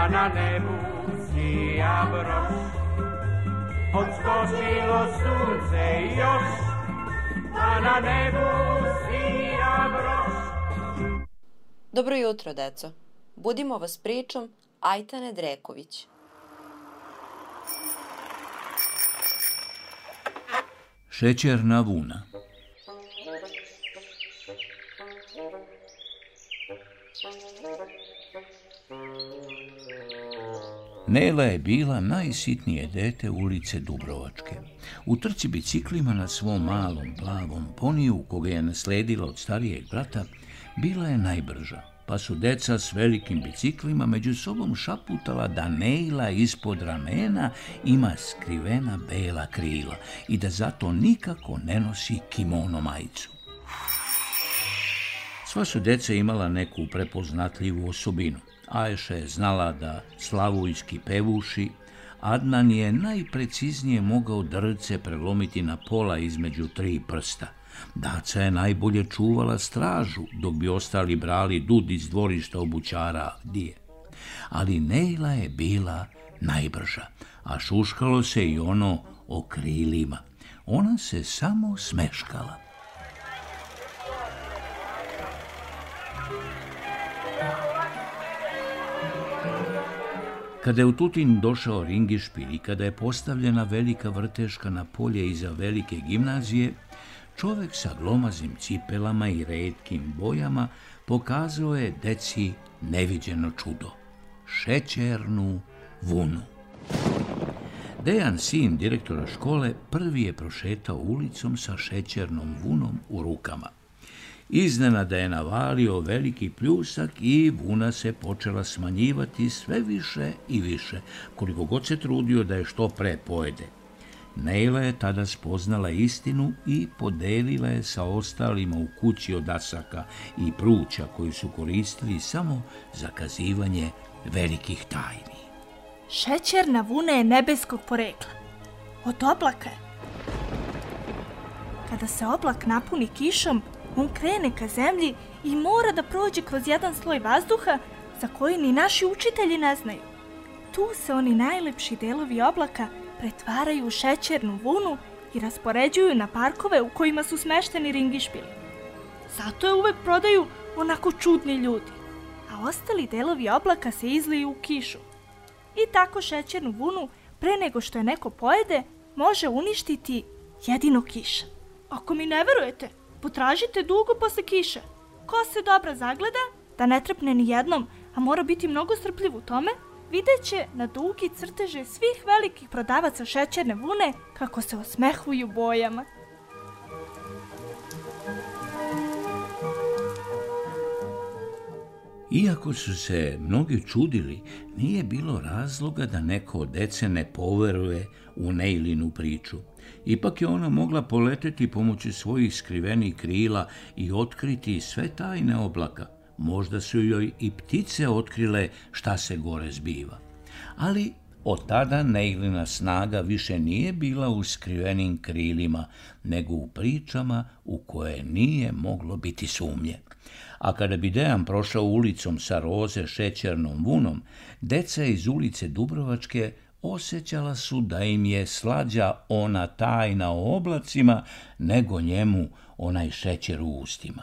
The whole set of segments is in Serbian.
pa na nebu sija broš. Odskočilo sunce još, pa na nebu sija broš. Dobro jutro, deco. Budimo vas pričom Ajtane Dreković. Šećerna vuna. Nela je bila najsitnije dete ulice Dubrovačke. U trci biciklima na svom malom plavom poniju, koga je nasledila od starijeg brata, bila je najbrža, pa su deca s velikim biciklima među sobom šaputala da Nela ispod ramena ima skrivena bela krila i da zato nikako ne nosi kimono majicu. Sva su deca imala neku prepoznatljivu osobinu. Ajša je znala da slavujski pevuši, Adnan je najpreciznije mogao drce prelomiti na pola između 3 prsta. Daca je najbolje čuvala stražu, dok bi ostali brali dud iz dvorišta obućara Dije. Ali Nela je bila najbrža, a šuškalo se i ono o krilima. Ona se samo smeškala. Kada je u Tutin došao ringišpil i kada je postavljena velika vrteška na polje iza velike gimnazije, čovek sa glomaznim cipelama i retkim bojama pokazao je deci neviđeno čudo – šećernu vunu. Dejan, sin direktora škole, prvi je prošetao ulicom sa šećernom vunom u rukama. Iznenada je navalio veliki pljusak i vuna se počela smanjivati sve više i više, koliko god se trudio da je što pre pojede. Nela je tada spoznala istinu i podelila je sa ostalima u kući od dasaka i pruća koji su koristili samo za kazivanje velikih tajni. Šećerna vuna je nebeskog porekla. Od oblaka je. Kada se oblak napuni kišom, on krene ka zemlji i mora da prođe kroz jedan sloj vazduha za koji ni naši učitelji ne znaju. Tu se oni najlepši delovi oblaka pretvaraju u šećernu vunu i raspoređuju na parkove u kojima su smešteni ringišpili. Zato je uvek prodaju onako čudni ljudi, a ostali delovi oblaka se izliju u kišu. I tako šećernu vunu, pre nego što je neko pojede, može uništiti jedino kiša. Ako mi ne verujete, potražite dugo posle kiše. Ko se dobro zagleda, da ne trepne ni jednom, a mora biti mnogo strpljiv u tome, vidjet će na dugi crteže svih velikih prodavaca šećerne vune kako se osmehuju bojama. Iako su se mnogi čudili, nije bilo razloga da neko od dece ne poveruje u Neilinu priču. Ipak je ona mogla poleteti pomoću svojih skrivenih krila i otkriti sve tajne oblaka. Možda su joj i ptice otkrile šta se gore zbiva. Ali od tada Neilina snaga više nije bila u skrivenim krilima, nego u pričama u koje nije moglo biti sumnje. A kada bi Dejan prošao ulicom sa roze šećernom vunom, deca iz ulice Dubrovačke osjećala su da im je slađa ona tajna o oblacima nego njemu onaj šećer u ustima.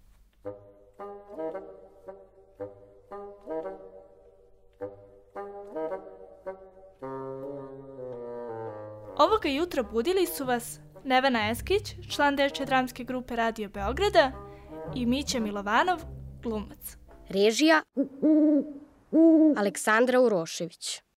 Ovoga jutra budili su vas Nevena Eskić, član dečje dramske grupe Radio Beograda, i Mića Milovanov, glumac. Režija Aleksandra Urošević.